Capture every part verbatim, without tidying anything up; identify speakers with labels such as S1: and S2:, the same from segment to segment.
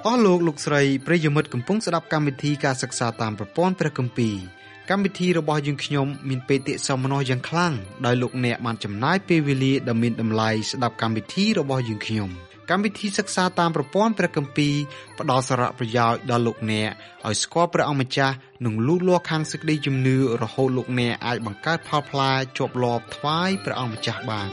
S1: អស់លោកលោកស្រីប្រិយមិត្តកំពុងស្ដាប់កម្មវិធីការសិក្សាតាមប្រព័ន្ធព្រះគម្ពីរកម្មវិធីរបស់យើងខ្ញុំមានបេតិសោមនស្សយ៉ាងខ្លាំងដោយលោកអ្នកបានចំណាយពេលវេលាដ៏មានតម្លៃស្ដាប់កម្មវិធីរបស់យើងខ្ញុំកម្មវិធីសិក្សាតាមប្រព័ន្ធព្រះគម្ពីរផ្ដល់សារៈប្រយោជន៍ដល់លោកអ្នកឲ្យស្គាល់ព្រះអង្គម្ចាស់និងលូតលាស់ខាងសេចក្តីជំនឿរហូតលោកអ្នកអាចបង្កើតផលផ្លែជាប់លាប់ថ្វាយព្រះអង្គម្ចាស់បាន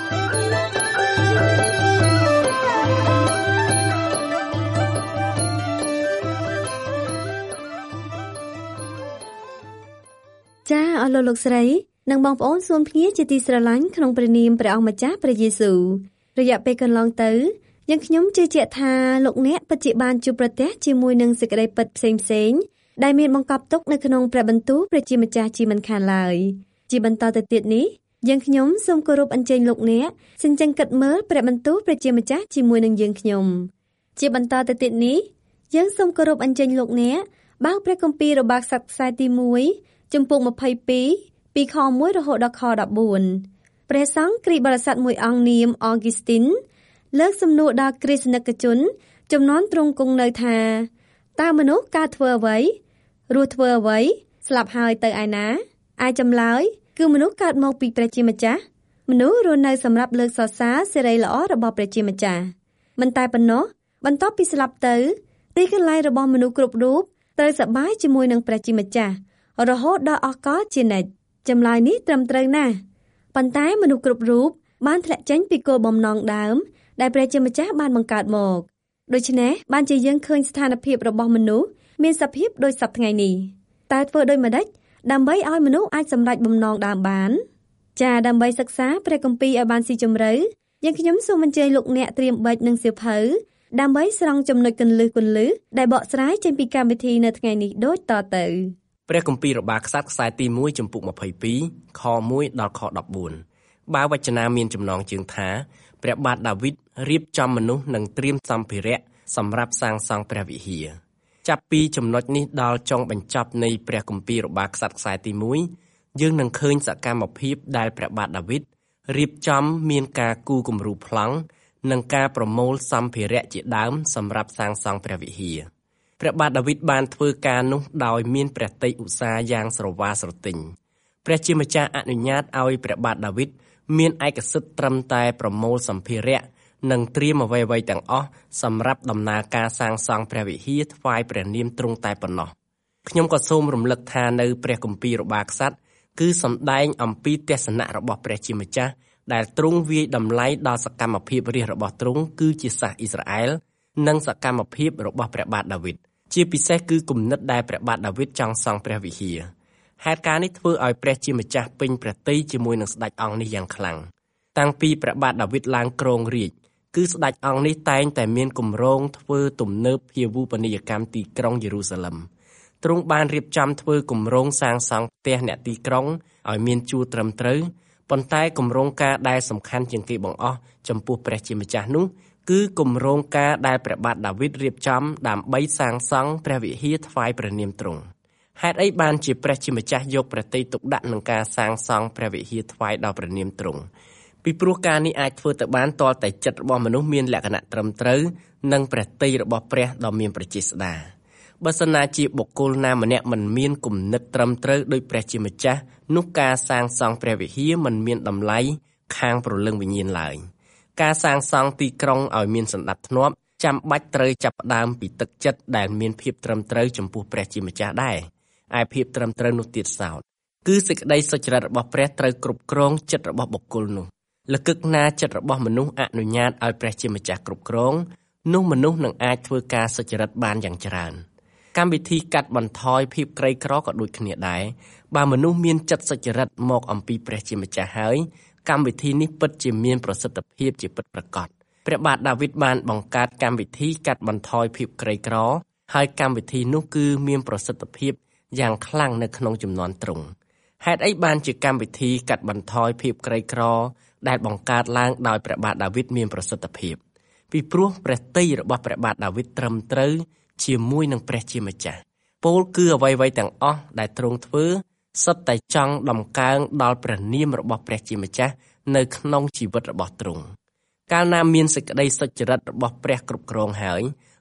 S2: ចាអស់លោកលោកស្រីនិងបងប្អូនសូមភ្ញៀជាទីស្រឡាញ់ក្នុងព្រះនាមព្រះអង្គម្ចាស់ព្រះយេស៊ូវរយៈពេលកន្លងទៅយើងខ្ញុំជឿជាក់ថាលោកអ្នកពិតជាបានជួបប្រទះជាមួយនឹងសេចក្តីពិតផ្សេងផ្សេងដែលមានបង្កប់ទុកនៅក្នុងព្រះបន្ទូលព្រះជាម្ចាស់ជាមិនខានឡើយជាបន្តទៅទៀតនេះយើងខ្ញុំសូមគោរពអញ្ជើញលោកអ្នកសិនចឹងគិតមើលព្រះបន្ទូលព្រះជាម្ចាស់ជាមួយនឹងយើងខ្ញុំជាបន្តទៅទៀតនេះយើងសូមគោរពអញ្ជើញលោកអ្នកបើកព្រះគម្ពីររបស់ក្សត្រខ្សែទីមួយជំពូកម្ភៃពីរពីខមួយរហូតដល់ខដប់បួនព្រះសង្ឃគ្រីស្ទបរិស័ទមួយអង្គនាមអហ្គូស្ទីនលើកសំណួរដល់គ្រិស្តនិកជនចំនួនទ្រង់គង់នៅថាតើមនុស្សកើតធ្វើអ្វីរស់ធ្វើអ្វីស្លាប់ហើយទៅឯណាឯចម្លើយគឺមនុស្សកើតមកពីព្រះជាម្ចាស់មនុស្សរស់នៅសម្រាប់លើកសរសើរសេរីល្អរបស់ព្រះជាម្ចាស់មិនតែប៉ុណ្ណោះបន្ទាប់ពីស្លាប់ទៅទីកន្លែងរបស់មនុស្សគ្រប់រូបត្រូវសប្បាយជាមួយនឹងព្រះជាម្ចាស់រហូតដល់អស់កលជានិច្ចចម្លើយនេះត្រឹមត្រូវណាស់ប៉ុន្តែមនុស្សគ្រប់រូបបានធ្លាក់ចេញពីគោលបំណងដើមដែលព្រះជាម្ចាស់បានបង្កើតមកដូច្នេះបានជាយើងឃើញស្ថានភាពរបស់មនុស្សមានសភាពដូចសពថ្ងៃនេះតើធ្វើដូចម្តេចដើម្បីឲ្យមនុស្សអាចសម្រេចបំណងដើមបានចា៎ដើម្បីសិក្សាព្រះគម្ពីរឲ្យបានស៊ីជម្រៅយើងខ្ញុំសូមអញ្ជើញលោកអ្នកត្រៀមប៊ិចនិងសៀវភៅដើម្បីស្រង់ចំណុចគន្លឹះគន្លឹះដែលបកស្រាយចេញពីកម្មវិធីនៅថ្ងៃនេះដូចតទៅ
S3: ព្រះគម្ពីររបស់ក្សត្រខ្សែទីមួយជំពូកម្ភៃពីរខមួយដល់ខដប់បួនបើវចនាមានចំណងជើងថាព្រះបាទដាវីតរៀបចំមនុស្សនិងត្រៀមសម្ភារៈសម្រាប់សាងសង់ព្រះវិហារចាប់ពីចំណុចនេះដល់ចុងបញ្ចប់នៃព្រះគម្ពីររបស់ក្សត្រខ្សែទីមួយយើងនឹងឃើញសកម្មភាពដែលព្រះបាទដាវីតរៀបចំមានការគូរគំរូប្លង់និងការប្រមូលសម្ភារៈជាដើមសម្រាប់សាងសង់ព្រះវិហារព្រះបាទដាវីតបានធ្វើការនោះដោយមានព្រះទ័យឧស្សាហ៍យ៉ាងស្រវាស្រទិញព្រះជាម្ចាស់អនុញ្ញាតឲ្យព្រះបាទដាវីតមានឯកសិទ្ធិត្រឹមតែប្រមូលសម្ភារៈនិងត្រៀមអ្វីៗទាំងអស់សម្រាប់ដំណើរការសាងសង់ព្រះវិហារថ្វាយព្រះនាមទ្រង់តែប៉ុណ្ណោះខ្ញុំក៏សូមរំលឹកថានៅព្រះគម្ពីររបស់ក្សត្រគឺសម្ដែងអំពីទស្សនៈរបស់ព្រះជាម្ចាស់ដែលទ្រង់វាយតម្លៃដល់សកម្មភាពរាជរបស់ទ្រង់គឺជាសាសអ៊ីស្រាអែលនិងសកម្មភាពរបស់ព្រះបាទដាវីតជាពិសេសគឺគំនិតដែលព្រះបាទដាវីតចង់សង់ព្រះវិហារហេតុការណ៍នេះធ្វើឲ្យព្រះជាម្ចាស់ពេញព្រះទ័យជាមួយនឹងស្ដេចអង្គនេះយ៉ាងខ្លាំងតាំងពីព្រះបាទដាវីតឡើងគ្រងរាជគឺស្ដេចអង្គនេះតែងតែមានគម្រោងធ្វើទំនើបភាវូបនីយកម្មទីក្រុងយេរូសាឡឹមទ្រង់បានរៀបចំធ្វើគម្រោងសាងសង់ផ្ទះអ្នកទីក្រុងឲ្យមានជួរត្រឹមត្រូវប៉ុន្តែគម្រោងការដែលសំខាន់ជាងគេបង្អស់ចំពោះព្រះជាម្ចាស់នោះគឺគម្រោងការដែលព្រះបាទដាវីតរៀបចំដើម្បីសាងសង់ព្រះវិហារថ្វាយព្រះនាមទ្រង់ហេតុអីបានជាព្រះជាម្ចាស់យកព្រះទ័យទុកដាក់នឹងការសាងសង់ព្រះវិហារថ្វាយដល់ព្រះនាមទ្រង់ពីព្រោះការនេះអាចធ្វើទៅបានទាល់តែចិត្តរបស់មនុស្សមានលក្ខណៈត្រឹមត្រូវនិងព្រះទ័យរបស់ព្រះដ៏មានព្រះចេស្តាបើសិនណាជាបុគ្គលណាម្នាក់មិនមានគំនិតត្រឹមត្រូវដោយព្រះជាម្ចាស់នោះការសាងសង់ព្រះវិហារមិនមានតម្លៃខាងព្រលឹងវិញ្ញាណឡើយការសាងសង់ទីក្រុងឲ្យមានសណ្ដាប់ធ្នាប់ចាំបាច់ត្រូវចាប់ផ្ដើមពីទឹកចិត្តដែលមានភាពត្រឹមត្រូវចំពោះព្រះជាម្ចាស់ដែរឯភាពត្រឹមត្រូវនោះទៀតសោតគឺសេចក្តីសុចរិតរបស់ព្រះត្រូវគ្រប់គ្រងចិត្តរបស់បុគ្គលនោះលកឹកណាចិត្តរបស់មនុស្សអនុញ្ញាតឲ្យព្រះជាម្ចាស់គ្រប់គ្រងនោះមនុស្សនឹងអាចធ្វើការសុចរិតបានយ៉ាងច្រើនកម្មវិធីកាត់បន្ថយភាពក្រីក្រក៏ដូចគ្នាដែរបើមនុស្សមានចិត្តសុចរិតមកអំពីព្រះជាម្ចាស់ហើយកម្មវិធីនេះពិតជាមានប្រសិទ្ធភាពជាពិតប្រាកដព្រះបាទដាវីតបានបង្កើតកម្មវិធីកាត់បន្ថយភាពក្រីក្រហើយកម្មវិធីនោះគឺមានប្រសិទ្ធភាពយ៉ាងខ្លាំងនៅក្នុងជំនាន់ទ្រង់ហេតុអីបានជាកម្មវិធីកាត់បន្ថយភាពក្រីក្រដែលបង្កើតឡើងដោយព្រះបាទដាវីតមានប្រសិទ្ធភាពពីព្រោះព្រះទ័យរបស់ព្រះបាទដាវីតត្រឹមត្រូវជាមួយនឹងព្រះជាម្ចាស់ពោលគឺអ្វីៗទាំងអស់ដែលទ្រង់ធ្វើសុទ្ធតែចង់ដំកើងដល់ព្រះនាមរបស់ព្រះជាម្ចាស់នៅក្នុងជីវិតរបស់ទ្រង់កាលណាមានសេចក្តីសុចរិតរបស់ព្រះគ្រប់គ្រងហើយ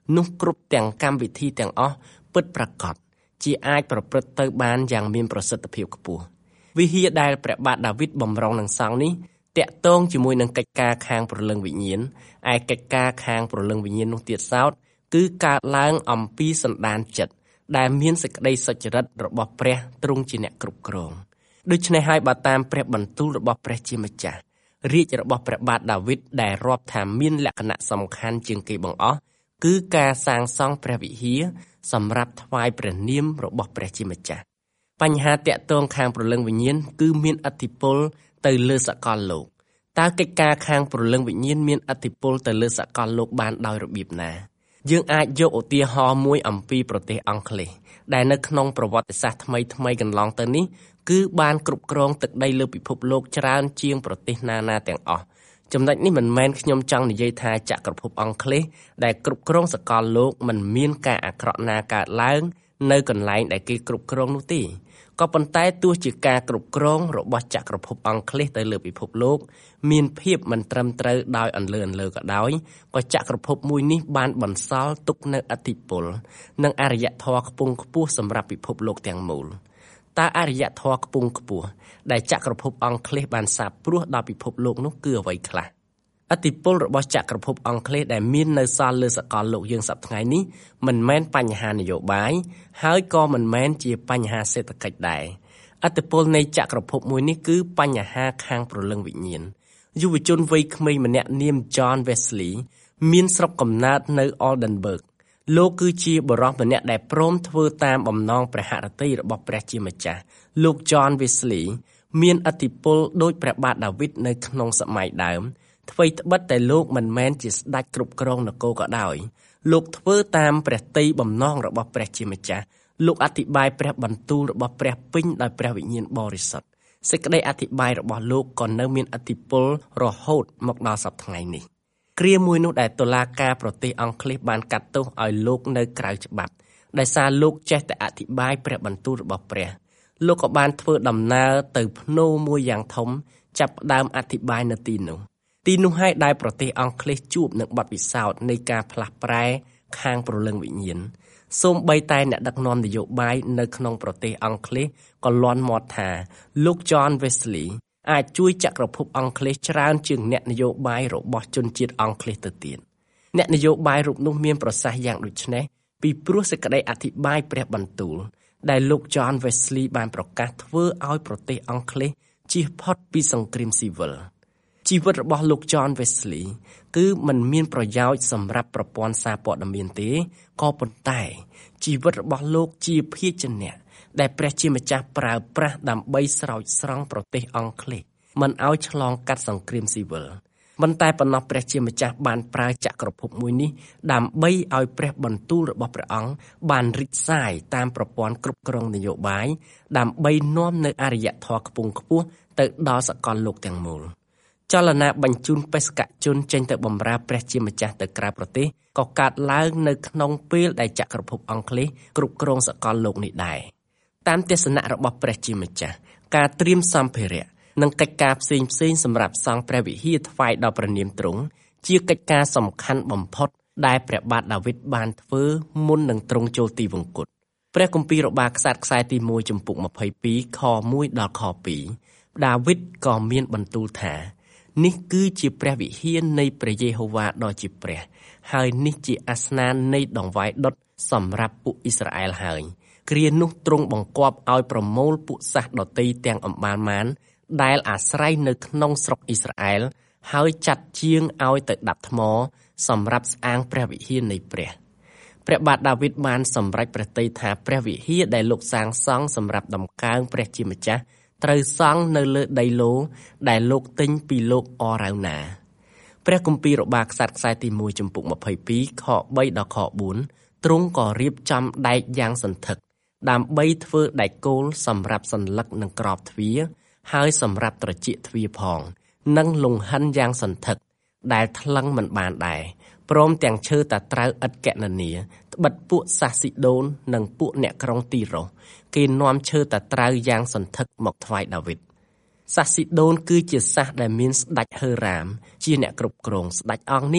S3: នោះគ្រប់ទាំងកម្មវិធីទាំងអស់ពិតប្រាកដជាអាចប្រព្រឹត្តទៅបានយ៉ាងមានប្រសិទ្ធភាពខ្ពស់វិហារដែលព្រះបាទដាវីតបំរុងនឹងសង់នេះតាក់ទងជាមួយនឹងកិច្ចការខាងព្រលឹងវិញ្ញាណឯកិច្ចការខាងព្រលឹងវិញ្ញាណនោះទៀតសោតគឺកើតឡើងអំពីសន្តានចិត្តដែលមានសេចក្តីសុចរិតរបស់ព្រះទ្រង់ជាអ្នកគ្រប់គ្រងដូច្នេះហើយបើតាមព្រះបន្ទូលរបស់ព្រះជាម្ចាស់រាជរបស់ព្រះបាទដាវីតដែលរាប់ថាមានលក្ខណៈសំខាន់ជាងគេបង្អស់គឺការសាងសង់ព្រះវិហារសម្រាប់ថ្វាយព្រះនាមរបស់ព្រះជាម្ចាស់បញ្ហាតាក់ទងខាងព្រលឹងវិញ្ញាណគឺមានឥទ្ធិពលទៅលើសកលលោកតើកិច្ចការខាងព្រលឹងវិញ្ញាណមានឥទ្ធិពលទៅលើសកលលោកបានដោយរបៀបណាយើងអាចយកឧទាហរណ៍មួយអំពីប្រទេសអង់គ្លេសដែលនៅក្នុងប្រវត្តិសាស្ត្រថ្មីថ្មីកន្លងទៅនេះគឺបានគ្រប់គ្រងទឹកដីលើពិភពលោកច្រើនជាងប្រទេសណាណាទាំងអស់ចំណុចនេះមិនមែនខ្ញុំចង់និយាយថាចក្រភពអង់គ្លេសដែលគ្រប់គ្រងសកលលោកមិនមានការអាក្រក់ណាកើតឡើងនៅកន្លែងដែលគេគ្រប់គ្រងនោះទេក៏ប៉ុន្តែទោះជាការគ្រប់គ្រងរបស់ចក្រភពអង់គ្លេសទៅលើពិភពលោកមានភាពមិនត្រឹមត្រូវដោយអន្លើអន្លើក៏ដោយក៏ចក្រភពមួយនេះបានបន្សល់ទុកនូវឥទ្ធិពលនិងអរិយធម៌ខ្ពង់ខ្ពស់សម្រាប់ពិភពលោកទាំងមូលតើអរិយធម៌ខ្ពង់ខ្ពស់ដែលចក្រភពអង់គ្លេសបានសាបព្រោះដល់ពិភពលោកនោះគឺអ្វីខ្លះឥទ្ធិពលរបស់ចក្រភពអង់គ្លេសដែលមាននៅសល់លើសកលលោកយើងសប្តាហ៍ថ្ងៃនេះមិនមែនបញ្ហានយោបាយហើយក៏មិនមែនជាបញ្ហាសេដ្ឋកិច្ចដែរឥទ្ធិពលនៃចក្រភពមួយនេះគឺបញ្ហាខាងព្រលឹងវិញ្ញាណយុវជនវ័យក្មេងម្នាក់នាម John Wesley មានស្រុកកំណើតនៅ Oldenburg លោកគឺជាបុរសម្នាក់ដែលព្រមធ្វើតាមបំណងព្រះហឫទ័យរបស់ព្រះជាម្ចាស់លោក John Wesley មានឥទ្ធិពលដោយព្រះបាទដាវីតនៅក្នុងសម័យដើមអ្វីត្បិតតែលោកមិនមែនជាស្ដេចគ្រប់គ្រងនគរក៏ដោយលោកធ្វើតាមព្រះទ័យបំណងរបស់ព្រះជាម្ចាស់លោកអធិប្បាយព្រះបន្ទូលរបស់ព្រះពេញដោយព្រះវិញ្ញាណបរិសុទ្ធសេចក្តីអធិប្បាយរបស់លោកក៏នៅមានឥទ្ធិពលរហូតមកដល់សព្វថ្ងៃនេះគ្រាមួយនោះដែលតុលាការប្រទេសអង់គ្លេសបានកាត់ទោសឲ្យលោកនៅក្រៅច្បាប់ដោយសារលោកចេះតែអធិប្បាយព្រះបន្ទូលរបស់ព្រះលោកក៏បានធ្វើដំណើរទៅភ្នូរមួយយ៉ាងធំចាប់ផ្ដើមអធិប្បាយនៅទីនោះទីនោះហើយដែលប្រទេសអង់គ្លេសជួបនឹងបទពិសោធន៍នៃការផ្លាស់ប្រែខាងព្រលឹងវិញ្ញាណសូម្បីតែអ្នកដឹកនាំនយោបាយនៅក្នុងប្រទេសអង់គ្លេសក៏លាន់មាត់ថាលោក John Wesley អាចជួយចក្រភពអង់គ្លេសច្រើនជាងអ្នកនយោបាយរបស់ជនជាតិអង់គ្លេសទៅទៀតអ្នកនយោបាយរូបនោះមានប្រសាសន៍យ៉ាងដូចនេះពីព្រោះសេចក្តីអធិប្បាយព្រះបន្ទូលដែលលោក John Wesley បានប្រកាសធ្វើឲ្យប្រទេសអង់គ្លេសជៀសផុតពីសង្គ្រាមស៊ីវិលជីវិតរបស់លោក John Wesley គឺមិនមានប្រយោជន៍សម្រាប់ប្រព័ន្ធសារព័ត៌មានទេក៏ប៉ុន្តែជីវិតរបស់លោកជាភាជន៍ដែលព្រះជាម្ចាស់ប្រើប្រាស់ដើម្បីស្រោចស្រង់ប្រទេសអង់គ្លេសមិនឲ្យឆ្លងកាត់សង្គ្រាមស៊ីវិលប៉ុន្តែប៉ុណ្ណោះព្រះជាម្ចាស់បានប្រើចក្រភពមួយនេះដើម្បីឲ្យព្រះបន្ទូលរបស់ព្រះអង្គបានរីកសាយតាមប្រព័ន្ធគ្រប់គ្រងនយោបាយដើម្បីនាំនៅអរិយធម៌ខ្ពង់ខ្ពស់ទៅដល់សកលលោកទាំងមូលចលនាបញ្ជូនបេសកជនចេញទៅបម្រើព្រះជាម្ចាស់ទៅក្រៅប្រទេសក៏កើតឡើងនៅក្នុងពេលដែលចក្រភពអង់គ្លេសគ្រប់គ្រងសកលលោកនេះដែរតាមទស្សនៈរបស់ព្រះជាម្ចាស់ការត្រៀមសម្ភារៈនិងកិច្ចការផ្សេងផ្សេងសម្រាប់សង់ព្រះវិហារថ្វាយដល់ព្រះនាមទ្រង់ជាកិច្ចការសំខាន់បំផុតដែលព្រះបាទដាវីតបានធ្វើមុននឹងទ្រង់ចូលទីវង្គតព្រះគម្ពីររបាខ្សាត់ខ្សែទីមួយចំពុកម្ភៃពីរខមួយដល់ខពីរដាវីតក៏មានបន្ទូលថានេះគឺជាព្រះវិហារនៃព្រះយេហូវ៉ាដ៏ជាព្រះហើយនេះជាអាសនៈនៃដង្វាយដុតសម្រាប់ពួកអ៊ីស្រាអែលហើយគ្រានោះទ្រង់បង្គាប់ឲ្យប្រមូលពួកសាសដតីទាំងអម្បាលម៉ានដែលអាស្រ័យនៅក្នុងស្រុកអ៊ីស្រាអែលហើយចាត់ជាងឲ្យទៅដាប់ថ្មសម្រាប់ស្អាងព្រះវិហារនៃព្រះព្រះបាទដាវីតបានសម្រេចព្រះទ័យថាព្រះវិហារដែលលោកសាងសង់សម្រាប់ដំកើងព្រះជាម្ចាស់ត្រូវសង់នៅលើដីឡូដែលលោកទិញពីលោកអរ៉ៅណាព្រះគម្ពីររបាខ្សាត់ខ្សែទីមួយចំពុកម្ភៃពីរខបីដល់ខបួនទ្រង់ក៏រៀបចំដែកយ៉ាងសន្ធឹកដើម្បីធ្វើដែកគោលសម្រាប់សន្លឹកនឹងក្របទ្វារហើយសម្រាប់ត្រចៀកទ្វារផងនិងលង្ហិនយ៉ាងសន្ធឹកដែលថ្លឹងមិនបានដែរព្រមទាំងឈើតាត្រៅឥតកណនាត្បិតពួកសាសស៊ីដូននិងពួកអ្នកក្រុងទីរ៉ូសគេនាំឈើតាត្រៅយ៉ាងសន្ធឹកមកថ្វាយដាវីតសាសស៊ីដូនគឺជាសាសដែលមានស្ដេចហឺរ៉ាមជាអ្នកគ្រប់គ្រងស្ដេចអង្គនេះ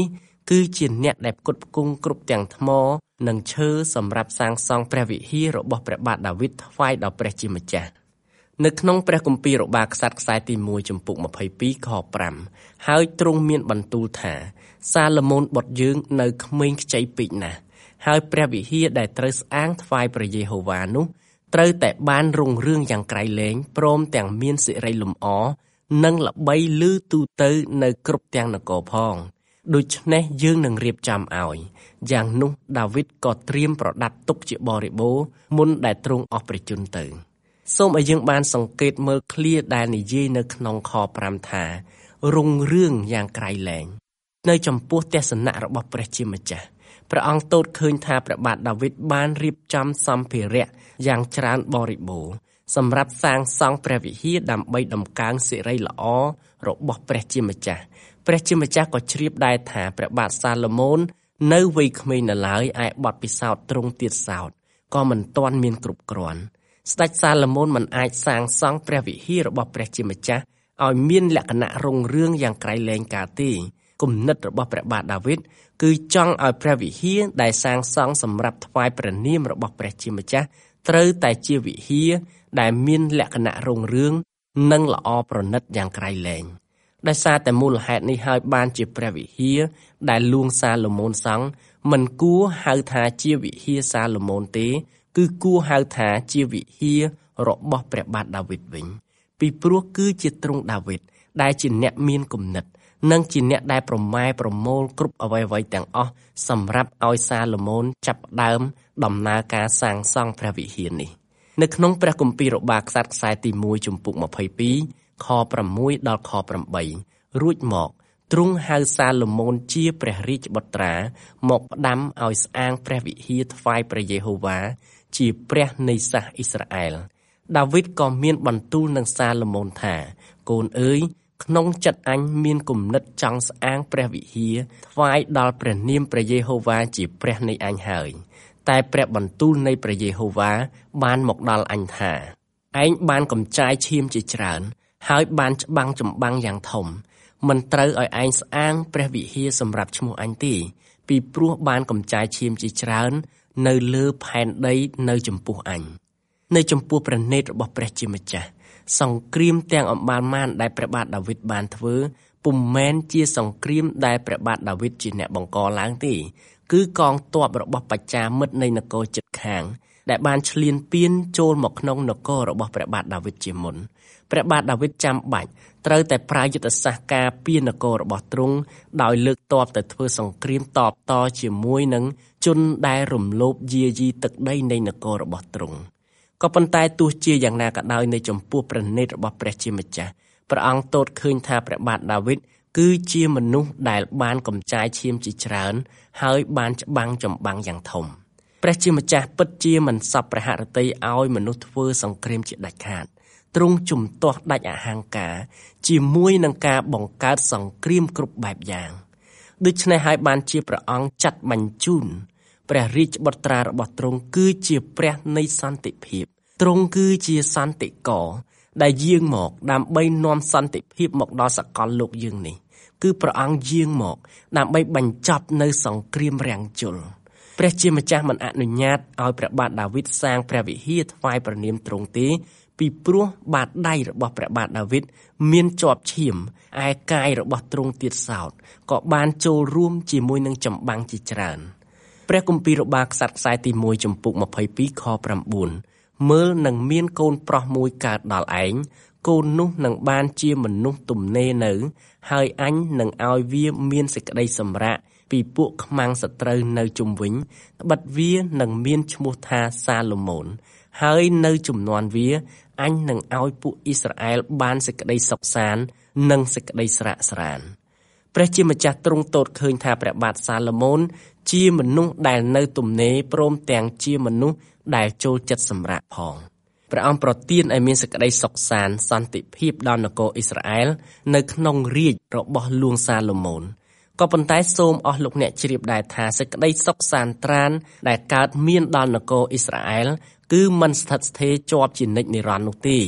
S3: គឺជាអ្នកដែលផ្គត់ផ្គង់គ្រប់ទាំងថ្មនិងឈើសម្រាប់សាងសង់ព្រះវិហាររបស់ព្រះបាទដាវីតថ្វាយដល់ព្រះជាម្ចាស់នៅក្នុងព្រះគម្ពីររបាក្សត្រខ្សែទីមួយចំពុកម្ភៃពីរខប្រាំហើយទ្រង់មានបន្ទូលថាសាឡូមោនបុត្រយើងនៅក្មេងខ្ចីពេកណាស់ហើយព្រះវិហារដែលត្រូវស្អាងថ្វាយព្រះយេហូវ៉ានោះត្រូវតែបានរុងរឿងយ៉ាងក្រៃលែងព្រមទាំងមានសិរីលំអនិងល្បីឮទូទៅនៅគ្រប់ទាំងនគរផងដូច្នេះយើងនឹងរៀបចំឲ្យយ៉ាងនោះដាវីតក៏ត្រៀមប្រដាប់ទុកជាបរិបូរណ៍មុនដែលទ្រង់អស់ព្រះជន្មទៅសូមឲ្យយើងបានសង្កេតមើលឃ្លាដែលនិយាយនៅក្នុងខប្រាំថារុងរឿងយ៉ាងក្រៃលែងនៅចំពោះទស្សនៈរបស់ព្រះជាម្ចាស់ព្រះអង្គទតឃើញថាព្រះបាទដាវីតបានរៀបចំសម្ភារៈយ៉ាងច្រើនបរិបូរណ៍សម្រាប់សាងសង់ព្រះវិហារដើម្បីដំកើងសិរីល្អរបស់ព្រះជាម្ចាស់ព្រះជាម្ចាស់ក៏ជ្រាបដែរថាព្រះបាទសាឡូមោននៅវ័យក្មេងនៅឡើយឯបទពិសោធន៍ទ្រង់ទៀតសោតក៏មិនទាន់មានគ្រប់គ្រាន់ស្ដេចសាឡូមោនមិនអាចសាងសង់ព្រះវិហាររបស់ព្រះជាម្ចាស់ឲ្យមានលក្ខណៈរុងរឿងយ៉ាងក្រៃលែងកើតទេគំនិតរបស់ព្រះបាទដាវីតគឺចង់ឲ្យព្រះវិហារដែលសាងសង់សម្រាប់ថ្វាយព្រះនាមរបស់ព្រះជាម្ចាស់ត្រូវតែជាវិហារដែលមានលក្ខណៈរុងរឿងនិងល្អប្រណិតយ៉ាងក្រៃលែងដោយសារតែមូលហេតុនេះហើយបានជាព្រះវិហារដែលលួងសាឡូមោនសង់មិនគួរហៅថាជាវិហារសាឡូមោនទេគឺគួរហៅថាជាវិហាររបស់ព្រះបាទដាវីតវិញពីព្រោះគឺជាទ្រង់ដាវីតដែលជាអ្នកមានគំនិតនិងជាអ្នកដែលប្រម៉ែប្រមូលគ្រប់អ្វីៗទាំងអស់សម្រាប់ឲ្យសាឡូមោនចាប់ផ្ដើមដំណើរការសាងសង់ព្រះវិហារនេះនៅក្នុងព្រះគម្ពីររបាក្សត្រខ្សែទីមួយចំពុកម្ភៃពីរខប្រាំមួយដល់ខប្រាំបីរួចមកទ្រង់ហៅសាឡូមោនជាព្រះរាជបុត្រាមកផ្ដាំឲ្យស្អាងព្រះវិហារថ្វាយព្រះយេហូវ៉ាជាព្រះនៃសាសអ៊ីស្រាអែលដាវីតក៏មានបន្ទូលនឹងសាឡូមោនថាកូនអើយក្នុងចិត្តអញមានគំនិតចង់ស្អាងព្រះវិហារថ្វាយដល់ព្រះនាមព្រះយេហូវ៉ាជាព្រះនៃអញហើយតែព្រះបន្ទូលនៃព្រះយេហូវ៉ាបានមកដល់អញថាឯងបានកំចាយឈាមជាច្រើនហើយបានច្បាំងចម្បាំងយ៉ាងធំមិនត្រូវឲ្យឯងស្អាងព្រះវិហារសម្រាប់ឈ្មោះអញទេពីព្រោះបានកំចាយឈាមជាច្រើននៅលើផែនដីនៅចំពោះអញនៅចំពោះព្រះនេត្ររបស់ព្រះជាម្ចាស់សង្គ្រាមទាំងអម្បាលម៉ានដែលព្រះបាទដាវីតបានធ្វើពុំមែនជាសង្គ្រាមដែលព្រះបាទដាវីតជាអ្នកបង្កឡើងទេគឺកងទ័ពរបស់បច្ចាមិត្តនៃនគរជិតខាងដែលបានឈ្លានពានចូលមកក្នុងនគររបស់ព្រះបាទដាវីតជាមុនព្រះបាទដាវីតចាំបាច់ត្រូវតែប្រើយុទ្ធសាស្ត្រការពារនគររបស់ទ្រង់ដោយលើកទ័ពទៅធ្វើសង្គ្រាមតបតជាមួយនឹងជនដែលរំលោភយាយីទឹកដីនៃនគររបស់ទ្រង់ក៏ប៉ុន្តែទោះជាយ៉ាងណាក៏ដោយនៅចំពោះព្រះនេត្ររបស់ព្រះជាម្ចាស់ព្រះអង្គទតឃើញថាព្រះបាទដាវីតគឺជាមនុស្សដែលបានកំចាយឈាមជាច្រើនហើយបានច្បាំងចម្បាំងយ៉ាងធំព្រះជាម្ចាស់ពិតជាមិនសប្បុរហឫទ័យឲ្យមនុស្សធ្វើសង្គ្រាមជាដាច់ខាតទ្រង់ជំទាស់ដាច់អហង្ការជាមួយនឹងការបង្កើតសង្គ្រាមគ្រប់បែបយ៉ាងដូច្នេះហើយបានជាព្រះអង្គចាត់បញ្ជូនព្រះរាជបុត្រារបស់ទ្រង់គឺជាព្រះនៃសន្តិភាពទ្រង់គឺជាសន្តិករដែលយាងមកដើម្បីនាំសន្តិភាពមកដល់សកលលោកយើងនេះគឺព្រះអង្គយាងមកដើម្បីបញ្ចប់នៅសង្គ្រាមរាំងជលព្រះជាម្ចាស់មិនអនុញ្ញាតឲ្យព្រះបាទដាវីតសាងព្រះវិហារថ្វាយព្រះនាមទ្រង់ទេពីព្រោះបាតដៃរបស់ព្រះបាទដាវីតមានជាប់ឈាមឯកាយរបស់ទ្រង់ទៀតសោតក៏បានចូលរួមជាមួយនឹងចម្បាំងជាច្រើនព្រះគម្ពីររបាក្សត្រខ្សែទីមួយចំពុកម្ភៃពីរខប្រាំបួនមើលនឹងមានកូនប្រុសមួយកើតដល់ឯងកូននោះនឹងបានជាមនុស្សទំនេរនៅហើយអញនឹងឲ្យវាមានសេចក្តីសម្រាកពីពួកខ្មាំងសត្រូវនៅជុំវិញត្បិតវានឹងមានឈ្មោះថាសាឡូមោនហើយនៅជំនាន់វាអញនឹងឲ្យពួកអ៊ីស្រាអែលបានសេចក្តីសុខសាន្តនិងសេចក្តីស្រាកស្រានព្រះជាម្ចាស់ទ្រង់ទតឃើញថាព្រះបាទសាឡូមោនជាមនុស្សដែលនៅទំនេរព្រមទាំងជាមនុស្សដែលចូលចិត្តសម្រាកផងព្រះអង្គប្រទានឲ្យមានសេចក្តីសុខសាន្តសន្តិភាពដល់នគរអ៊ីស្រាអែលនៅក្នុងរាជ្យរបស់លួងសាឡូមោនក៏ប៉ុន្តែសូមអស់លោកអ្នកជ្រាបដែរថាសេចក្តីសុខសាន្តត្រានដែលកើតមានដល់នគរអ៊ីស្រាអែលគឺមិនស្ថិតស្ថេរជាប់ជានិច្ចនិរន្តរ៍នោះទេ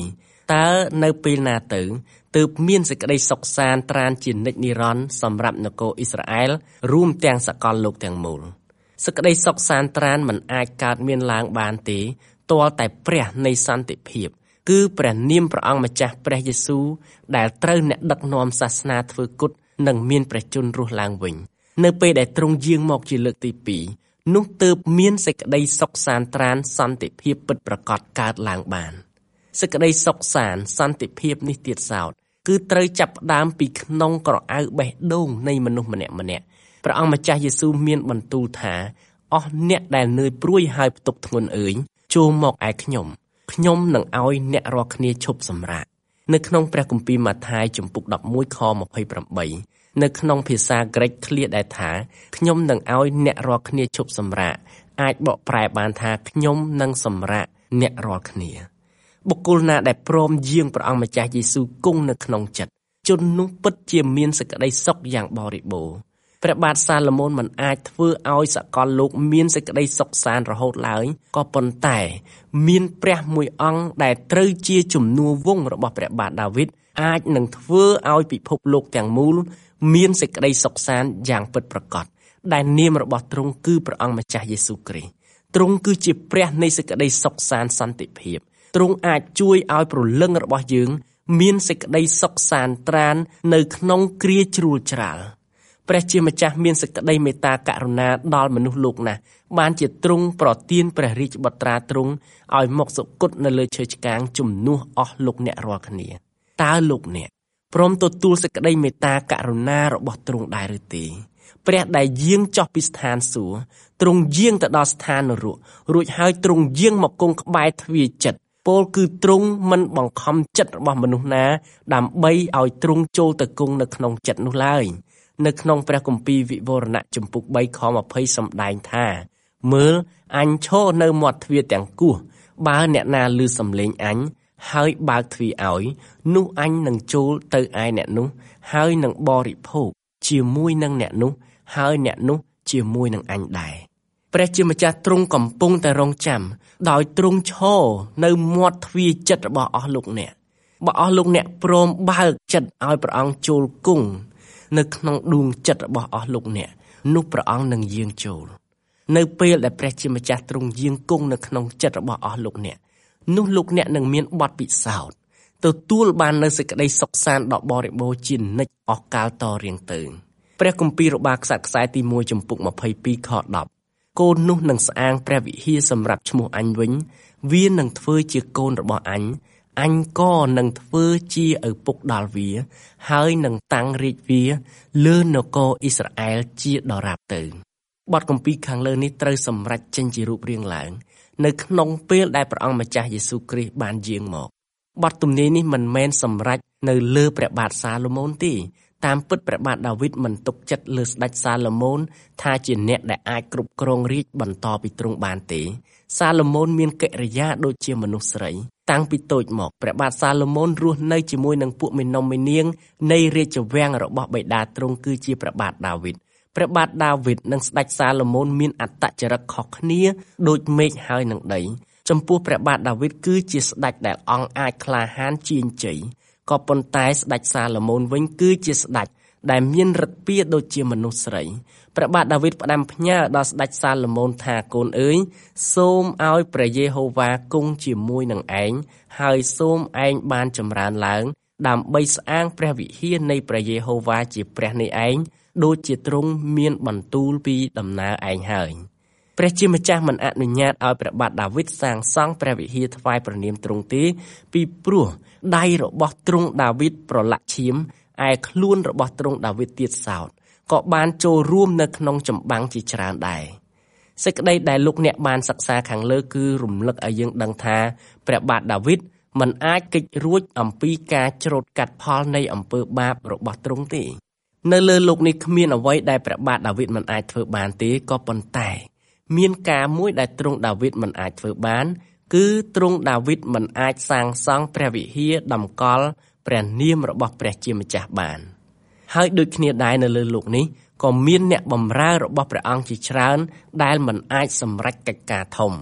S3: តើនៅពេលណាទៅទើបមានសេចក្តីសុខសាន្តត្រានជានិច្ចនិរន្តរ៍សម្រាប់នគរអ៊ីស្រាអែលរួមទាំងសកលលោកទាំងមូលសេចក្តីសុខសាន្តត្រានមិនអាចកើតមានឡើងបានទេទាល់តែព្រះនៃសន្តិភាពគឺព្រះនាមព្រះអង្គម្ចាស់ព្រះយេស៊ូវដែលត្រូវអ្នកដឹកនាំសាសនាធ្វើគុតនិងមានព្រះជន្មរស់ឡើងវិញនៅពេលដែលទ្រង់យាងមកជាលើកទីពីរនោះទើបមានសេចក្តីសុខសាន្តត្រានសន្តិភាពពិតប្រាកដកើតឡើងបានសេចក្តីសុខសាន្តសន្តិភាពនេះទៀតសោតគឺត្រូវចាប់ផ្ដើមពីក្នុងក្រអៅបេះដូងនៃមនុស្សម្នាក់ម្នាក់ព្រះអង្គម្ចាស់យេស៊ូវមានបន្ទូលថាអស់អ្នកដែលនឿយព្រួយហើយផ្ទុកធ្ងន់អើយចូលមកឯខ្ញុំខ្ញុំនឹងឲ្យអ្នករាល់គ្នាឈប់សម្រាកនៅក្នុងព្រះគម្ពីរម៉ាថាយជំពូកដប់មួយខម្ភៃប្រាំបីនៅក្នុងភាសាក្រិកឃ្លាដែលថាខ្ញុំនឹងឲ្យអ្នករាល់គ្នាឈប់សម្រាកអាចបកប្រែបានថាខ្ញុំនឹងសម្រាកអ្នករាល់គ្នាបុគ្គលណាដែលព្រមយាងព្រះអង្គម្ចាស់យេស៊ូវគង់នៅក្នុងចិត្តជននោះពិតជាមានសេចក្តីសុខយ៉ាងបរិបូរណ៍ព្រះបាទសាឡូមោនមិនអាចធ្វើឲ្យសកលលោកមានសេចក្តីសុខសាន្តរហូតឡើយក៏ប៉ុន្តែមានព្រះមួយអង្គដែលត្រូវជាជំនួសវង្សរបស់ព្រះបាទដាវីតអាចនឹងធ្វើឲ្យពិភពលោកទាំងមូលមានសេចក្តីសុខសាន្តយ៉ាងពិតប្រាកដដែលនាមរបស់ទ្រង់គឺព្រះអង្គម្ចាស់យេស៊ូវគ្រីស្ទទ្រង់គឺជាព្រះនៃសេចក្តីសុខសាន្តសន្តិភាពទ្រង់អាចជួយឲ្យព្រលឹងរបស់យើងមានសេចក្តីសុខសាន្តត្រាននៅក្នុងគ្រាជ្រួលច្រាលព្រះជាម្ចាស់មានសេចក្តីមេត្តាករុណាដល់មនុស្សលោកណាស់បានជាទ្រង់ប្រទានព្រះរាជបុត្រាទ្រង់ឲ្យមកសុគតនៅលើឈើឆ្កាងជំនួសអស់លោកអ្នករាល់គ្នាតើលោកអ្នកព្រមទទួលសេចក្តីមេត្តាករុណារបស់ទ្រង់ដែរឬទេព្រះដែលយាងចុះពីស្ថានសួគ៌ទ្រង់យាងទៅដល់ស្ថាននរករួចហើយទ្រង់យាងមកគង់ក្បែរទ្វារចិត្តពោលគឺទ្រង់មិនបង្ខំចិត្តរបស់មនុស្សណាដើម្បីឲ្យទ្រង់ចូលទៅគង់នៅក្នុងចិត្តនោះឡើយនៅក្នុងព្រះគម្ពីរវិវរណៈជំពូកបីខម្ភៃសម្ដែងថាមើលអញឈរនៅមាត់ទ្វារទាំងគោះបើអ្នកណាឮសំឡេងអញហើយបើកទ្វារឲ្យនោះអញនឹងចូលទៅឯអ្នកនោះហើយនឹងបរិភោគជាមួយនឹងអ្នកនោះហើយអ្នកនោះជាមួយនឹងអញដែរព្រះជាម្ចាស់ទ្រង់កំពុងតែរងចាំដោយទ្រង់ឈរនៅមាត់ទ្វារចិត្តរបស់អស់លោកអ្នកបើអស់លោកអ្នកព្រមបើកចិត្តឲ្យព្រះអង្គចូលគង់នៅក្នុងដួងចិត្តរបស់អស់លោកអ្នកនោះព្រះអង្គនឹងយាងចូលនៅពេលដែលព្រះជាម្ចាស់ទ្រង់យាងគង់នៅក្នុងចិត្តរបស់អស់លោកអ្នកនោះលោកអ្នកនឹងមានបទពិសោធន៍ទទួលបាននូវសេចក្តីសុខសាន្តដ៏បរិបូរណ៍ជានិច្ចអស់កលតរៀងទៅព្រះគម្ពីររបារក្សត្រខ្សែទីមួយជំពូកម្ភៃពីរខដប់កូននោះនឹងស្អាងព្រះវិហារសម្រាប់ឈ្មោះអញវិញវានឹងធ្វើជាកូនរបស់អញអញក៏នឹងធ្វើជាឪពុកដល់វាហើយនឹងតាំងរាជវាលើនគរអ៊ីស្រាអែលជាដរាបទៅបទគម្ពីរខាងលើនេះត្រូវសម្រេចចេញជារូបរាងឡើងនៅក្នុងពេលដែលព្រះអង្គម្ចាស់យេស៊ូវគ្រីស្ទបានយាងមកបទទំនាយនេះមិនមែនសម្រេចនៅលើព្រះបាទសាឡូមោនទេតាមពិតព្រះបាទដាវីតមិនទុកចិត្តលើស្ដេចសាឡូមោនថាជាអ្នកដែលអាចគ្រប់គ្រងរាជបន្តពីទ្រង់បានទេសាឡូមោនមានកិរិយាដូចជាមនុស្សស្រីតាំងពីតូចមកព្រះបាទសាឡូមោនរស់នៅជាមួយនឹងពួកមេនំមេនាងនៃរាជវាំងរបស់បិតាទ្រង់គឺជាព្រះបាទដាវីតព្រះបាទដាវីតនិងស្ដេចសាឡូមោនមានអត្តចរិតខុសគ្នាដូចមេឃហើយនឹងដីចំពោះព្រះបាទដាវីតគឺជាស្ដេចដែលអង្គអាចក្លាហានជាងជ័យក៏ប៉ុន្តែស្ដេចសាឡូមោនវិញគឺជាស្ដេចដែលមានឫទ្ធិពាដូចជាមនុស្សស្រីព្រះបាទដាវីតផ្ដាំផ្ញើដល់ស្ដេចសាឡូមោនថាកូនអើយសូមឲ្យព្រះយេហូវ៉ាគង់ជាមួយនឹងឯងហើយសូមឯងបានចម្រើនឡើងដើម្បីស្អាងព្រះវិហារនៃព្រះយេហូវ៉ាជាព្រះនៃឯងដូចជាទ្រង់មានបន្ទូលពីដំណើរឯងហើយព្រះជាម្ចាស់មិនអនុញ្ញាតឲ្យព្រះបាទដាវីតសាងសង់ព្រះវិហារថ្វាយព្រះនាមទ្រង់ទេពីព្រោះដៃរបស់ទ្រង់ដាវីតប្រឡាក់ឈាមឯខ្លួនរបស់ទ្រង់ដាវីតទៀតសោតក៏បានចូលរួមនៅក្នុងចម្បាំងជាច្រើនដែរសេចក្តីដែលលោកអ្នកបានសិក្សាខាងលើគឺរំលឹកឲ្យយើងដឹងថាព្រះបាទដាវីតមិនអាចគេចរួចអំពីការច្រូតកាត់ផលនៃអំពើបាបរបស់ទ្រង់ទេនៅលើលោកនេះគ្មានអ្វីដែលព្រះបាទដាវីតមិនអាចធ្វើបានទេក៏ប៉ុន្តែមានការមួយដែលទ្រង់ដាវីតមិនអាចធ្វើបានគឺទ្រង់ដាវីតមិនអាចសាងសង់ព្រះវិហារតម្កល់ព្រះនាមរបស់ព្រះជាម្ចាស់បានហើយដូចគ្នាដែរនៅលើលោកនេះក៏មានអ្នកបម្រើរបស់ព្រះអង្គជាច្រើនដែលមិនអាចសម្រេចកិច្ចការធំ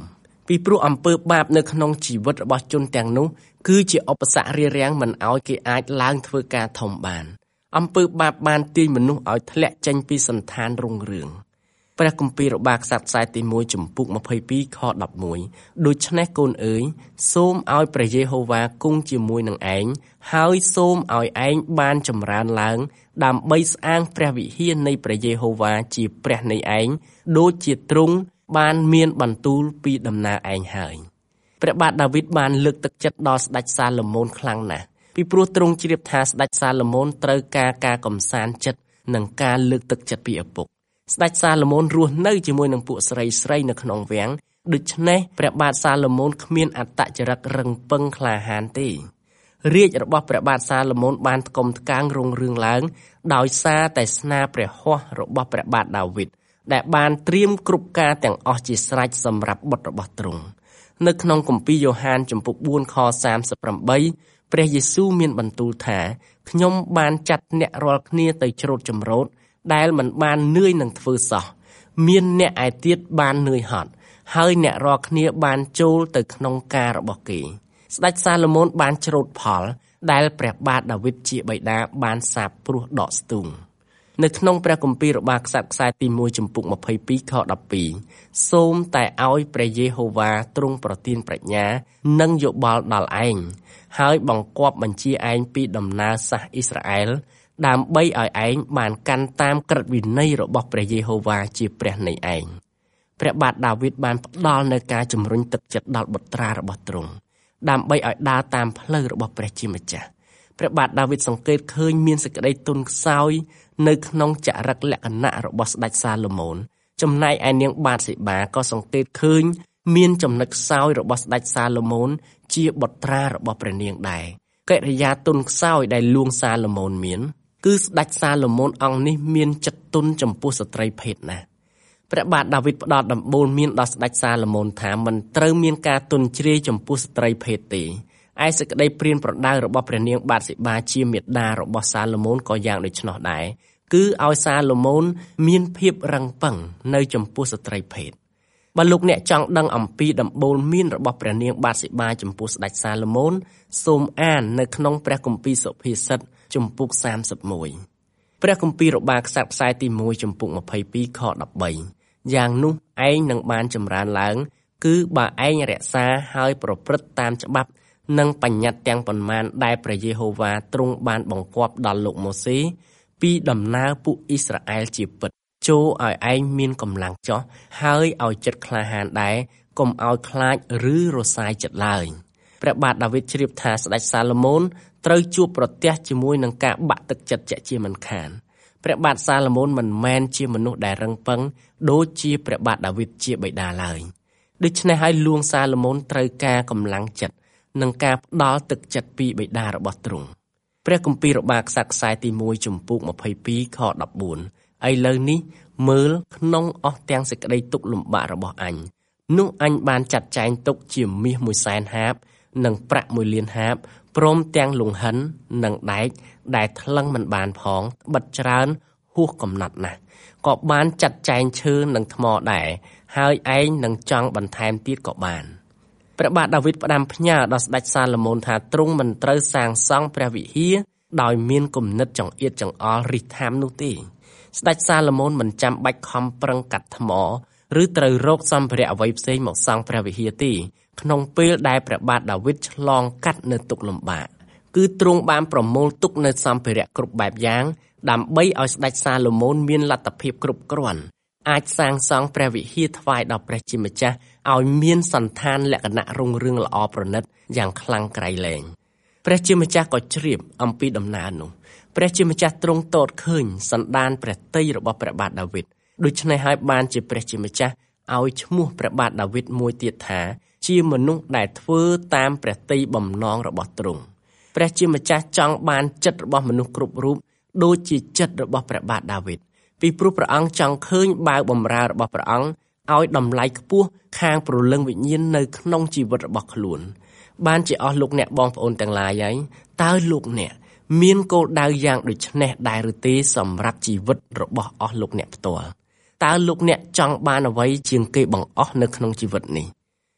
S3: ពីព្រោះអំពើបាបនៅក្នុងជីវិតរបស់ជនទាំងនោះគឺជាឧបសគ្គរារាំងមិនឲ្យគេអាចឡើងធ្វើការធំបានអំពើបាបបានទាញមនុស្សឲ្យធ្លាក់ចេញពីសន្តានរុងរឿងព្រះគម្ពីររបារក្សត្រខ្សែទីមួយចំពុកម្ភៃពីរខដប់មួយដូច្នេះកូនអើយសូមឲ្យព្រះយេហូវ៉ាគង់ជាមួយនឹងឯងហើយសូមឲ្យឯងបានចម្រើនឡើងដើម្បីស្អាងព្រះវិហារនៃព្រះយេហូវ៉ាជាព្រះនៃឯងដូចជាទ្រង់បានមានបន្ទូលពីដំណើរឯងហើយព្រះបាទដាវីតបានលើកទឹកចិត្តដល់ស្ដេចសាឡូមោនខ្លាំងណាស់ពីព្រោះទ្រង់ជ្រាបថាស្ដេចសាឡូមោនត្រូវការការកំសាន្តចិត្តនិងការលើកទឹកចិត្តពីឪពុកស្ដេចសាឡូមោនរស់នៅជាមួយនឹងពួកស្រីស្រីនៅក្នុងវាំងដូច្នេះព្រះបាទសាឡូមោនគ្មានអត្តចរិតរឹងប៉ឹងក្លាហានទេរាជរបស់ព្រះបាទសាឡូមោនបានថ្កុំថ្កើងរុងរឿងឡើងដោយសារតែស្នាព្រះហស្ថរបស់ព្រះបាទដាវីតដែលបានត្រៀមគ្រប់ការទាំងអស់ជាស្រេចសម្រាប់បុត្ររបស់ទ្រង់នៅក្នុងគម្ពីរយ៉ូហានចំពុកបួនខសាមសិបប្រាំបីព្រះយេស៊ូវមានបន្ទូលថាខ្ញុំបានចាត់អ្នករាល់គ្នាទៅច្រូតចម្រូតដែលមិនបាននឿយនឹងធ្វើសោះមានអ្នកឯទៀតបាននឿយហត់ហើយអ្នករាល់គ្នាបានចូលទៅក្នុងការរបស់គេស្ដេចសាឡូមោនបានច្រូតផលដែលព្រះបាទដាវីតជាបិតាបានសាបព្រោះដកស្ទូងនៅក្នុងព្រះគម្ពីររបារក្សត្រខ្សែទីមួយចំពុកម្ភៃពីរខដប់ពីរសូមតែឲ្យព្រះយេហូវ៉ាទ្រង់ប្រទានប្រាជ្ញានិងយោបល់ដល់ឯងហើយបង្គាប់បញ្ជាឯងពីដំណើរសាសអ៊ីស្រាអែលដើម្បីឲ្យឯងបានកាន់តាមក្រឹតវិន័យរបស់ព្រះយេហូវ៉ាជាព្រះនៃឯងព្រះបាទដាវីតបានផ្ដល់នូវការជំរុញទឹកចិត្តដល់បុត្រារបស់ទ្រង់ដើម្បីឲ្យដើរតាមផ្លូវរបស់ព្រះជាម្ចាស់ព្រះបាទដាវីតសង្កេតឃើញមានសេចក្តីទន់ខ្សោយនៅក្នុងចរិតលក្ខណៈរបស់ស្ដេចសាឡូមោនចំណែកឯនាងបាតសេបាក៏សង្កេតឃើញមានចំណុចខ្សោយរបស់ស្ដេចសាឡូមោនជាបុត្រារបស់ព្រះនាងដែរកិរិយាទន់ខ្សោយដែលលួងសាឡូមោនមានគឺស្ដេចសាឡូមោនអង្គនេះមានចិត្តទន់ចំពោះស្ត្រីភេទណាស់ព្រះបាទដាវីតផ្ដល់ដំបូន្មានដល់ស្ដេចសាឡូមោនថាមិនត្រូវមានការទន់ជ្រាយចំពោះស្ត្រីភេទទេឯសេចក្តីព្រានប្រដៅរបស់ព្រះនាងបាតសេបាជាមាតារបស់សាឡូមោនក៏យ៉ាងដូច្នោះដែរគឺឲ្យសាឡូមោនមានភាពរឹងប៉ឹងនៅចំពោះស្ត្រីភេទបើលោកអ្នកចង់ដឹងអំពីដំបូន្មានរបស់ព្រះនាងបាតសេបាចំពោះស្ដេចសាឡូមោនសូមអាននៅក្នុងព្រះគម្ពីរសុភាសិតចំពុកសាមសិបមួយព្រះគម្ពីររបារក្សត្រខ្សែទីមួយចំពុកម្ភៃពីរខដប់បីយ៉ាងនោះឯងនឹងបានចម្រើនឡើងគឺបើឯងរក្សាហើយប្រព្រឹត្តតាមច្បាប់និងបញ្ញត្តិទាំងប៉ុន្មានដែលព្រះយេហូវ៉ាទ្រង់បានបង្គាប់ដល់លោកម៉ូសេពីដំណើរពួកអ៊ីស្រាអែលជាពិតចូលឲ្យឯងមានកម្លាំងចោះហើយឲ្យចិត្តក្លាហានដែរកុំឲ្យខ្លាចឬរសាយចិត្តឡើយព្រះបាទដាវីតជ្រាបថាស្ដេចសាឡូមោនត្រូវជួបប្រទះជាមួយនឹងការបាក់ទឹកចិត្តជាក់ជាមិនខានព្រះបាទសាឡូមោនមិនមែនជាមនុស្សដែលរឹងប៉ឹងដូចជាព្រះបាទដាវីតជាបិតាឡើយដូច្នេះហើយលួងសាឡូមោនត្រូវការកម្លាំងចិត្តនិងការផ្ដល់ទឹកចិត្តពីបិតារបស់ទ្រង់ព្រះគម្ពីររបារក្សត្រខ្សែទីមួយចំពុកម្ភៃពីរខដប់បួនឥឡូវនេះមើលក្នុងអស់ទាំងសេចក្តីទុក្ខលំបាករបស់អញនោះអញបានចាត់ចែងទុកជាមាសមួយសែនហាបនិងប្រាក់មួយលានហាបព្រមទាំងលង្ហិននិងដែកដែលថ្លឹងមិនបានផងបិទច្រើនហួសកំណត់ណាស់ក៏បានចាត់ចែងឈើនិងថ្មដែរហើយឯងនឹងចង់បន្ថែមទៀតក៏បានព្រះបាទដាវីតផ្ដាំផ្ញើដល់ស្ដេចសាឡូមោនថាទ្រង់មិនត្រូវសាងសង់ព្រះវិហារដោយមានគំនិតចង្អៀតចង្អល់រិះថាមនោះទេស្ដេចសាឡូមោនមិនចាំបាច់ខំប្រឹងកាត់ថ្មឬត្រូវរកសម្ភារៈអ្វីផ្សេងមកសង់ព្រះវិហារទេក្នុងពេលដែលព្រះបាទដាវីតឆ្លងកាត់នៅទុក្ខលំបាកគឺទ្រង់បានប្រមូលទុកនៅសម្ភារៈគ្រប់បែបយ៉ាងដើម្បីឲ្យស្ដេចសាឡូមោនមានលទ្ធភាពគ្រប់គ្រាន់អាចសាងសង់ព្រះវិហារថ្វាយដល់ព្រះជាម្ចាស់ឲ្យមានសន្តានលក្ខណៈរុងរឿងល្អប្រណិតយ៉ាងខ្លាំងក្រៃលែងព្រះជាម្ចាស់ក៏ជ្រាបអំពីដំណើរនោះព្រះជាម្ចាស់ទ្រង់ទតឃើញសន្តានព្រះទ័យរបស់ព្រះបាទដាវីតដូច្នេះហើយបានជាព្រះជាម្ចាស់ឲ្យឈ្មោះព្រះបាទដាវីតមួយទៀតថាជាមនុស្សដែលធ្វើតាមព្រះទ័យបំណងរបស់ទ្រង់ព្រះជាម្ចាស់ចង់បានចិត្តរបស់មនុស្សគ្រប់រូបដូចជាចិត្តរបស់ព្រះបាទដាវីតពីព្រោះព្រះអង្គចង់ឃើញបាវបម្រើរបស់ព្រះអង្គឲ្យតម្លៃខ្ពស់ខាងព្រលឹងវិញ្ញាណនៅក្នុងជីវិតរបស់ខ្លួនបានជាអស់លោកអ្នកបងប្អូនទាំងឡាយហើយតើលោកអ្នកមានគោលដៅយ៉ាងដូចនេះដែរឬទេសម្រាប់ជីវិតរបស់អស់លោកអ្នកផ្ទាល់តើលោកអ្នកចង់បានអ្វីជាងគេបង្អស់នៅក្នុងជីវិតនេះ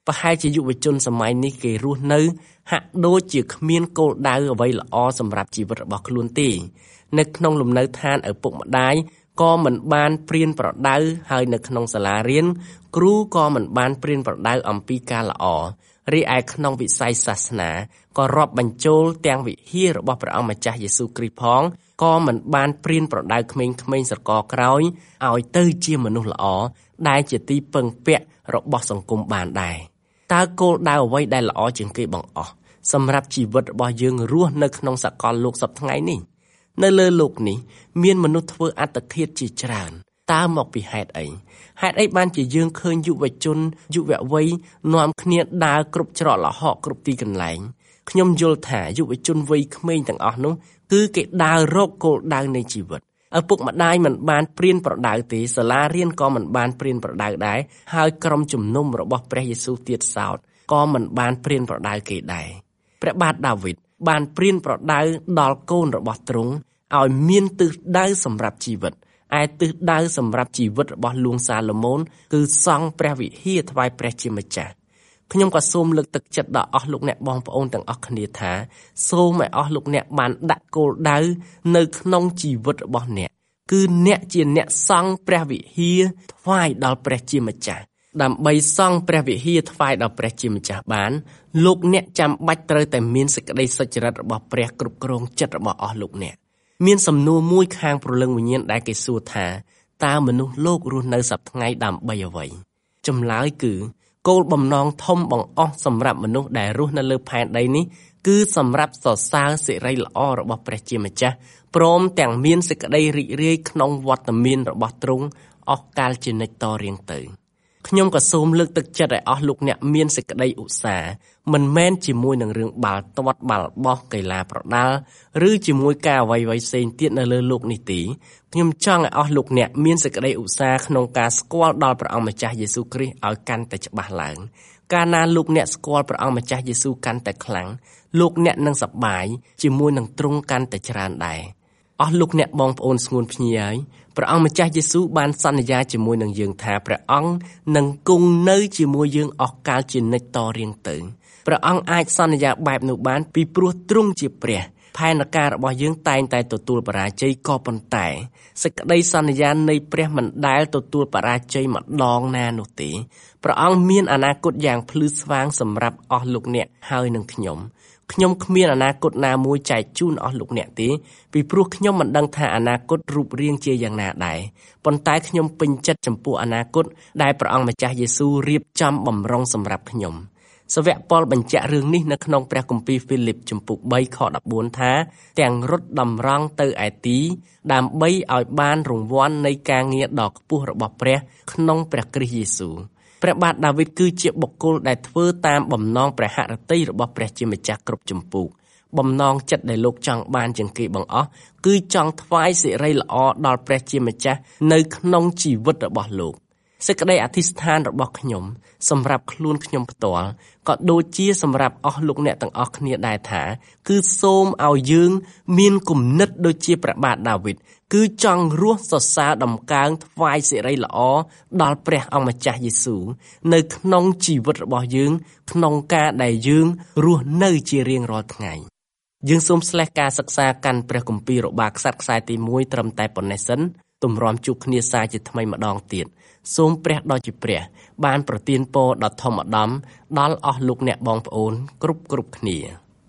S3: ប្រហែលជាយុវជនសម័យនេះគេរស់នៅហាក់ដូចជាគ្មានគោលដៅអ្វីល្អសម្រាប់ជីវិតរបស់ខ្លួនទេនៅក្នុងលំនៅឋានឪពុកម្ដាយក៏មិនបានព្រៀនប្រដៅហើយនៅក្នុងសាលារៀនគ្រូក៏មិនបានព្រៀនប្រដៅអំពីការល្អរីឯក្នុងវិស័យសាសនាក៏រាប់បញ្ចូលទាំងវិហាររបស់ព្រះអង្គម្ចាស់យេស៊ូវគ្រីស្ទផងក៏មិនបានព្រៀនប្រដៅក្មេងៗស្រកក្រោយឲ្យទៅជាមនុស្សល្អដែលជាទីពឹងពាក់របស់សង្គមបានដែរតើគោលដៅអ្វីដែលល្អជាងគេបង្អស់សម្រាប់ជីវិតរបស់យើងរស់នៅក្នុងសកលលោកសប្តាហ៍ថ្ងៃនេះនៅលើโลกនេះមានមនុស្សធ្វើអត្តឃាតជាច្រើនតើមកពីហេតុអីហេតុអីបានជាយើងឃើញយុវជនយុវវ័យនាំគ្នាដើរគ្រប់ច្រកល្ហកគ្រប់ទីកន្លែងខ្ញុំយល់ថាយុវជនវ័យក្មេងទាំងអស់នោះគឺគេដើររកគោលដៅនៃជីវិតឪពុកម្ដាយមិនបានព្រៀនប្រដៅទេសាលារៀនក៏មិនបានព្រៀនប្រដៅដែរហើយក្រុមជំនុំរបស់ព្រះយេស៊ូវទៀតសោតក៏មិនបានព្រៀនប្រដៅគេដែរព្រះបាទដាវីតបានព្រៀនប្រដៅដល់កូនរបស់ទ្រង់ឲ្យមានទិសដៅសម្រាប់ជីវិតឯទិសដៅសម្រាប់ជីវិតរបស់លួងសាឡូមោនគឺសង់ព្រះវិហារថ្វាយព្រះជាម្ចាស់ខ្ញុំក៏សូមលើកទឹកចិត្តដល់អស់លោកអ្នកបងប្អូនទាំងអស់គ្នាថាសូមឲ្យអស់លោកអ្នកបានដាក់គោលដៅនៅក្នុងជីវិតរបស់អ្នកគឺអ្នកជាអ្នកសង់ព្រះវិហារថ្វាយដល់ព្រះជាម្ចាស់ដើម្បីសង់ព្រះវិហារថ្វាយដល់ព្រះជាម្ចាស់បានលោកអ្នកចាំបាច់ត្រូវតែមានសេចក្តីសុចរិតរបស់ព្រះគ្រប់គ្រងចិត្តរបស់អស់លោកអ្នកមានសំណួរមួយខាងព្រលឹងវិញ្ញាណដែលគេសួរថាតើមនុស្សលោករស់នៅសប្តាហ៍ថ្ងៃដើម្បីអ្វីចម្លើយគឺគោលបំណងធំបង្អស់សម្រាប់មនុស្សដែលរស់នៅលើផែនដីនេះគឺសម្រាប់សរសើរសិរីល្អរបស់ព្រះជាម្ចាស់ព្រមទាំងមានសេចក្តីរីករាយក្នុងវត្តមានរបស់ទ្រង់អស់កលជានិច្ចតរៀងទៅខ្ញុំក៏សូមលើកទឹកចិត្តឲ្យអស់លោកអ្នកមានសេចក្តីឧស្សាហ៍មិនមែនជាមួយនឹងរឿងបាល់ទាត់បាល់បោះកីឡាប្រដាល់ឬជាមួយការអ្វីៗផ្សេងទៀតនៅលើโลกនេះទេខ្ញុំចង់ឲ្យអស់លោកអ្នកមានសេចក្តីឧស្សាហ៍ក្នុងការស្គាល់ដល់ព្រះអង្គម្ចាស់យេស៊ូវគ្រីស្ទឲ្យកាន់តែច្បាស់ឡើងកាលណាលោកអ្នកស្គាល់ព្រះអង្គម្ចាស់យេស៊ូវកាន់តែខ្លាំងលោកអ្នកនឹងសប្បាយជាមួយនឹងទ្រង់កាន់តែច្រើនដែរអស់លោកអ្នកបងប្អូនស្ងួនភ្ញីហើយព្រះអង្គម្ចាស់យេស៊ូវបានសន្យាជាមួយនឹងយើងថាព្រះអង្គនឹងគង់នៅជាមួយយើងអស់កលជានិច្ចតរៀងទៅព្រះអង្គអាចសន្យាបែបនោះបានពីព្រោះទ្រង់ជាព្រះផែនការរបស់យើងតែងតែទទួលបរាជ័យក៏ប៉ុន្តែសេចក្តីសន្យានៃព្រះមិនដែលទទួលបរាជ័យម្ដងណានោះទេព្រះអង្គមានអនាគតយ៉ាងភ្លឺស្វាងសម្រាប់អស់លោកអ្នកហើយនឹងខ្ញុំខ្ញុំគ្មានអនាគតណាមួយចែកជូនអស់លោកអ្នកទេពីព្រោះខ្ញុំមិនដឹងថាអនាគតរូបរាងជាយ៉ាងណាដែរប៉ុន្តែខ្ញុំពេញចិត្តចំពោះអនាគតដែលព្រះអង្គម្ចាស់យេស៊ូវរៀបចំបម្រុងសម្រាប់ខ្ញុំសាវកប៉ុលបញ្ជាក់រឿងនេះនៅក្នុងព្រះគម្ពីរហ្វីលីបជំពូកបីខដប់បួនថាទាំងរត់តម្រង់ទៅឯទីដើម្បីឲ្យបានរង្វាន់នៃការងារដ៏ខ្ពស់របស់ព្រះក្នុងព្រះគ្រីស្ទយេស៊ូវព្រះបាទដាវីតគឺជាបុគ្គលដែលធ្វើតាមបំណងព្រះហឫទ័យរបស់ព្រះជាម្ចាស់គ្រប់ជំពូកបំណងចិត្តដែលលោកចង់បានជាងគេបង្អស់គឺចង់ថ្វាយសិរីល្អដល់ព្រះជាម្ចាស់នៅក្នុងជីវិតរបស់លោកសេចក្តីអធិស្ឋានរបស់ខ្ញុំសម្រាប់ខ្លួនខ្ញុំផ្ទាល់ក៏ដូចជាសម្រាប់អស់លោកអ្នកទាំងអស់គ្នាដែរថាគឺសូមឲ្យយើងមានគំនិតដូចជាព្រះបាទដាវីតគឺចង់រស់សរសើរដំកើងថ្វាយសិរីល្អដល់ព្រះអង្គម្ចាស់យេស៊ូវនៅក្នុងជីវិតរបស់យើងក្នុងការដែលយើងរស់នៅជារៀងរាល់ថ្ងៃយើងសូមស្លេះការសិក្សាកាន់ព្រះគម្ពីររបារក្សត្រខ្សែទីមួយត្រឹមតែប៉ុណ្ណេះសិនទម្រាំជួបគ្នាសាជាថ្មីម្ដងទៀតសូមព្រះដ៏ជាព្រះបានប្រទានពរដ៏ធំឧត្តមដល់អស់លោកអ្នកបងប្អូនគ្រប់គ្រប់គ្នា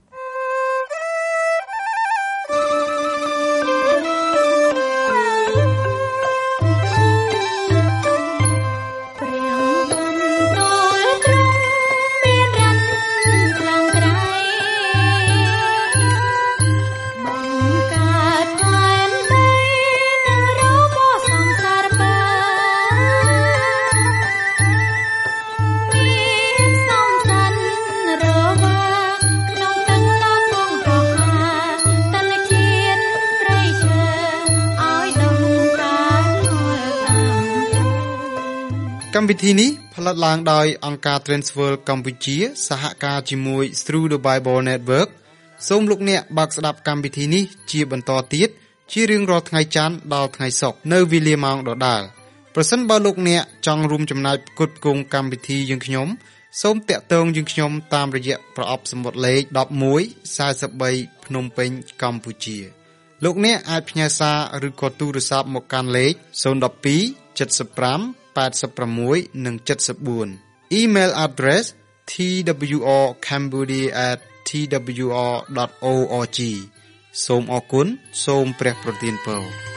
S1: កម្មវិធីនេះផលិតឡើងដោយអង្គការ Transworld កម្ពុជាសហការជាមួយ Through the Bible Network សូមលោកអ្នកបើកស្ដាប់កម្មវិធីនេះជាបន្តទៀតជារៀងរាល់ថ្ងៃច័ន្ទដល់ថ្ងៃសុក្រនៅវេលាម៉ោងដដែលប្រសិនបើលោកអ្នកចង់រួមចំណែកផ្គត់ផ្គង់កម្មវិធីយើងខ្ញុំសូមតាក់ទងយើងខ្ញុំតាមរយៈប្រអប់សំបុត្រលេខដប់មួយ សែនបី ភ្នំពេញកម្ពុជាលោកអ្នកអាចផ្ញើសារឬក៏ទូរស័ព្ទមកកាន់លេខศูนย์ หนึ่ง สอง เจ็ด ห้า แปด หก និង เจ็ด สี่ Email address t w r cambodia at t w r dot org សូមអរគុណសូមព្រះប្រទានពរ